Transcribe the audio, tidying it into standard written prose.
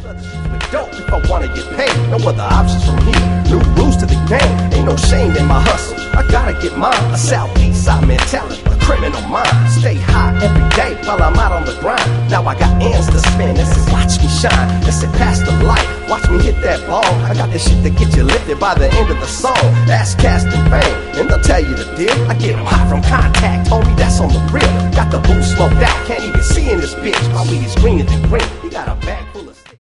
flood the streets with dope if I wanna get paid. No other options from here. New rules to the game. Ain't no shame in my hustle. I gotta get mine. A Southeast side mentality, a criminal mind. Stay high every day while I'm out on the grind. Now I got ends to spend. They say watch me shine. They say pass the light. Watch me hit that ball. I got this shit to get you lifted by the end of the song. Ask Cast and Fame, and they'll tell you the deal. I get them hot from contact, homie, that's on the real. Got the booth smoked out, can't even see in this bitch. My weed is greener than green. He got a bag.